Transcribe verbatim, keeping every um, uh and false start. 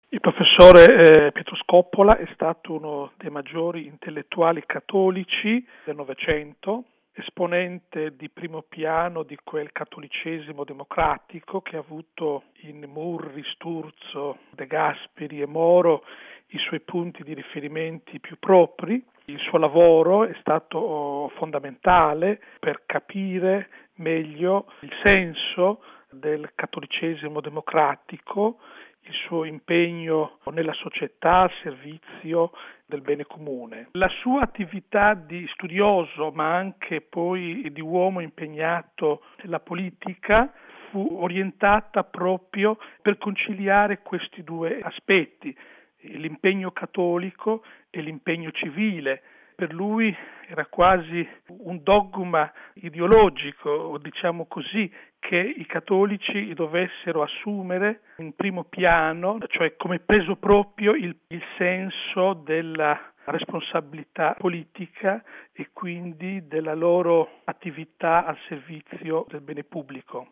Il professore eh, Pietro Scoppola è stato uno dei maggiori intellettuali cattolici del Novecento, esponente di primo piano di quel cattolicesimo democratico che ha avuto in Murri, Sturzo, De Gasperi e Moro i suoi punti di riferimenti più propri. Il suo lavoro è stato fondamentale per capire meglio il senso del cattolicesimo democratico, il suo impegno nella società al servizio del bene comune. La sua attività di studioso, ma anche poi di uomo impegnato nella politica, fu orientata proprio per conciliare questi due aspetti, l'impegno cattolico e l'impegno civile. Per lui era quasi un dogma ideologico, diciamo così, che i cattolici dovessero assumere in primo piano, cioè come peso proprio il, il senso della responsabilità politica e quindi della loro attività al servizio del bene pubblico.